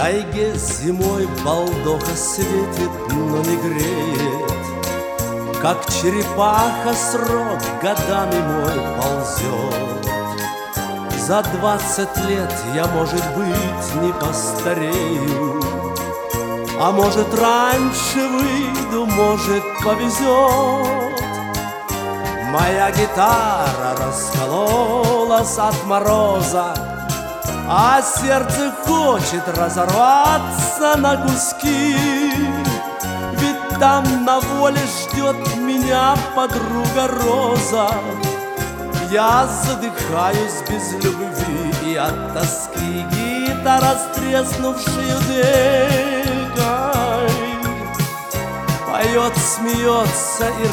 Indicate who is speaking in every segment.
Speaker 1: тайге зимой балдоха светит, но не греет. Как черепаха срок годами мой ползет. За 20 лет я, может быть, не постарею, а может, раньше выйду, может, повезет. Моя гитара раскололась от мороза, а сердце хочет разорваться на куски. Ведь там на воле ждет меня подруга Роза. Я задыхаюсь без любви и от тоски. Гитара с треснувшей декой поет, смеется и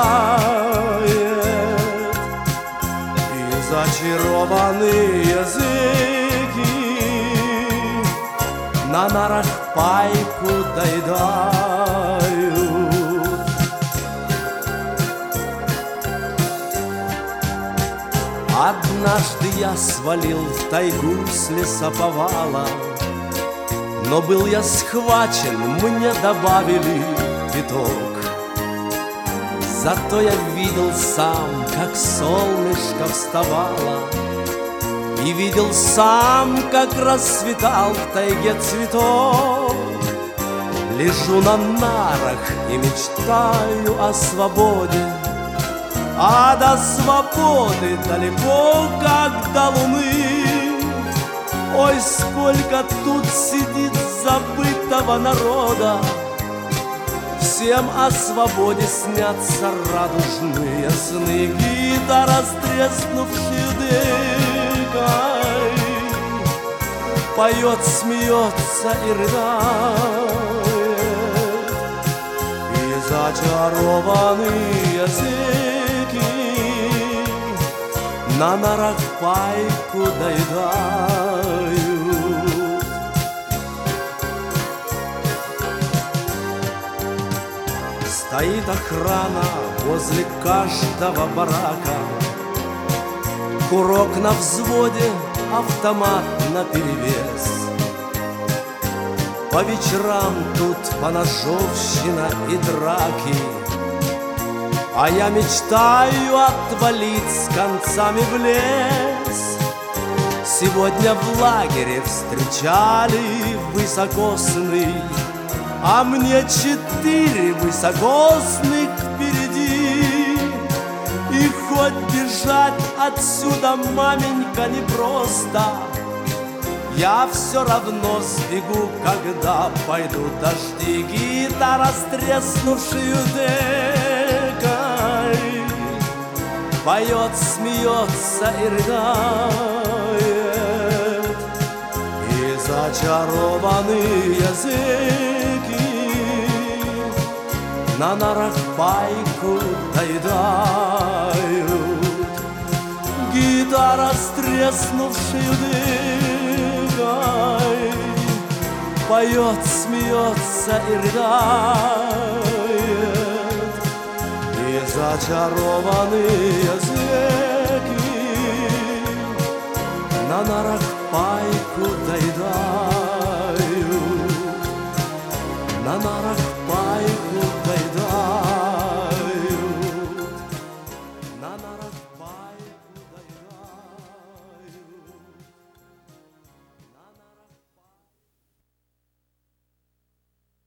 Speaker 1: рыдает. И зачарованные языки на нарах пайку доедают. Однажды я свалил в тайгу с лесоповала, но был я схвачен, мне добавили пяток. Зато я видел сам, как солнышко вставало, и видел сам, как расцветал в тайге цветок. Лежу на нарах и мечтаю о свободе, а до свободы далеко, как до луны. Ой, сколько тут сидит забытого народа, всем о свободе снятся радужные сны. Гитара с треснувшей декой поет, смеется и рыдает. И зачарованные языки на нарах пайку доедают. Стоит охрана возле каждого барака, курок на взводе, автомат наперевес. По вечерам тут поножовщина и драки, а я мечтаю отвалить с концами в лес. Сегодня в лагере встречали высокосный, а мне 4 высокосных впереди. И хоть бежать отсюда, маменька, непросто, я все равно сбегу, когда пойдут дожди. Гитара с треснувшей декой поет, смеется и рыдает. И зачарованные языки на нарах пайку доедают. Гитара с треснувшей декой поет, смеется и рыдает. И зачарованные языки на нарах